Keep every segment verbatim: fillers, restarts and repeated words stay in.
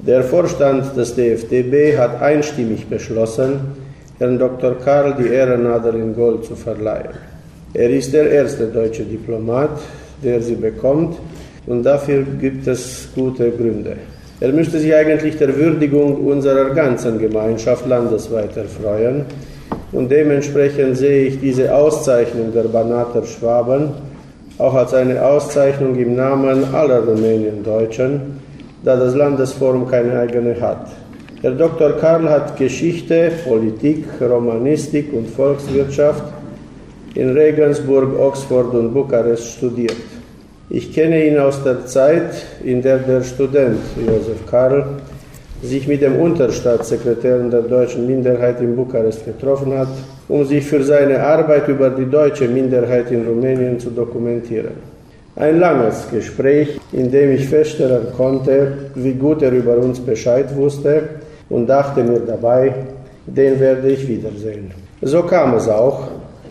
Der Vorstand des D F D B hat einstimmig beschlossen, Herrn Doktor Karl die Ehrennadel in Gold zu verleihen. Er ist der erste deutsche Diplomat, der sie bekommt, und dafür gibt es gute Gründe. Er müsste sich eigentlich der Würdigung unserer ganzen Gemeinschaft landesweit erfreuen, und dementsprechend sehe ich diese Auszeichnung der Banater Schwaben auch als eine Auszeichnung im Namen aller Rumäniendeutschen, da das Landesforum keine eigene hat. Herr Doktor Karl hat Geschichte, Politik, Romanistik und Volkswirtschaft in Regensburg, Oxford und Bukarest studiert. Ich kenne ihn aus der Zeit, in der der Student Josef Karl sich mit dem Unterstaatssekretär der deutschen Minderheit in Bukarest getroffen hat, um sich für seine Arbeit über die deutsche Minderheit in Rumänien zu dokumentieren. Ein langes Gespräch, in dem ich feststellen konnte, wie gut er über uns Bescheid wusste, und dachte mir dabei, den werde ich wiedersehen. So kam es auch,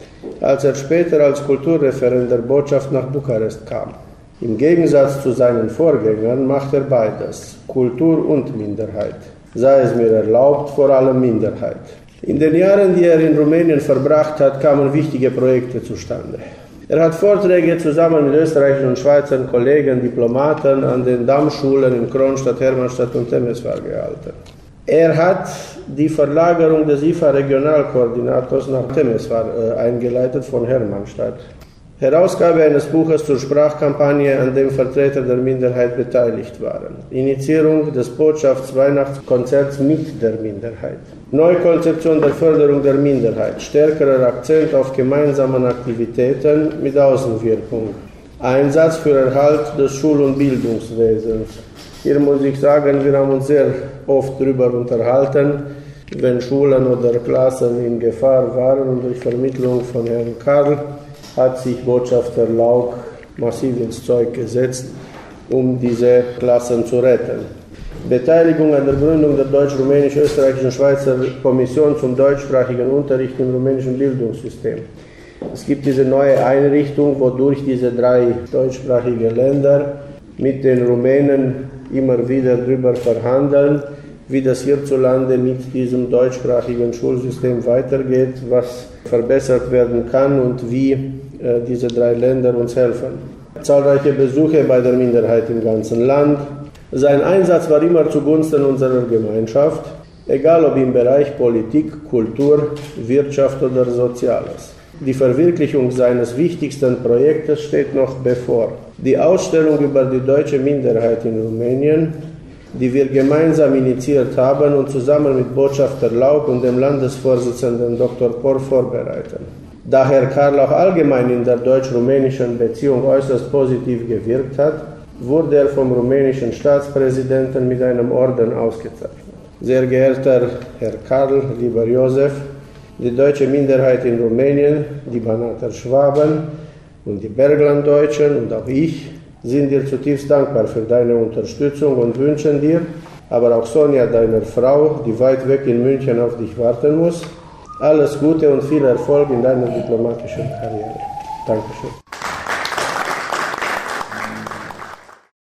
als er später als Kulturreferent der Botschaft nach Bukarest kam. Im Gegensatz zu seinen Vorgängern macht er beides, Kultur und Minderheit. Sei es mir erlaubt, vor allem Minderheit. In den Jahren, die er in Rumänien verbracht hat, kamen wichtige Projekte zustande. Er hat Vorträge zusammen mit österreichischen und Schweizer Kollegen, Diplomaten an den Dammschulen in Kronstadt, Hermannstadt und Temeswar gehalten. Er hat die Verlagerung des I F A-Regionalkoordinators nach Temeswar äh, eingeleitet von Hermannstadt. Herausgabe eines Buches zur Sprachkampagne, an dem Vertreter der Minderheit beteiligt waren. Initiierung des Botschaftsweihnachtskonzerts mit der Minderheit. Neukonzeption der Förderung der Minderheit. Stärkerer Akzent auf gemeinsamen Aktivitäten mit Außenwirkung. Einsatz für Erhalt des Schul- und Bildungswesens. Hier muss ich sagen, wir haben uns sehr oft darüber unterhalten, wenn Schulen oder Klassen in Gefahr waren, und durch Vermittlung von Herrn Karl hat sich Botschafter Lauck massiv ins Zeug gesetzt, um diese Klassen zu retten. Beteiligung an der Gründung der deutsch-rumänisch-österreichischen Schweizer Kommission zum deutschsprachigen Unterricht im rumänischen Bildungssystem. Es gibt diese neue Einrichtung, wodurch diese drei deutschsprachigen Länder mit den Rumänen immer wieder darüber verhandeln, wie das hierzulande mit diesem deutschsprachigen Schulsystem weitergeht, was verbessert werden kann und wie äh, diese drei Länder uns helfen. Zahlreiche Besuche bei der Minderheit im ganzen Land. Sein Einsatz war immer zugunsten unserer Gemeinschaft, egal ob im Bereich Politik, Kultur, Wirtschaft oder Soziales. Die Verwirklichung seines wichtigsten Projektes steht noch bevor. Die Ausstellung über die deutsche Minderheit in Rumänien, die wir gemeinsam initiiert haben und zusammen mit Botschafter Lauck und dem Landesvorsitzenden Doktor Por vorbereiten. Da Herr Karl auch allgemein in der deutsch-rumänischen Beziehung äußerst positiv gewirkt hat, wurde er vom rumänischen Staatspräsidenten mit einem Orden ausgezeichnet. Sehr geehrter Herr Karl, lieber Josef, die deutsche Minderheit in Rumänien, die Banater Schwaben und die Berglanddeutschen und auch ich sind dir zutiefst dankbar für deine Unterstützung und wünschen dir, aber auch Sonja, deiner Frau, die weit weg in München auf dich warten muss, alles Gute und viel Erfolg in deiner diplomatischen Karriere. Dankeschön.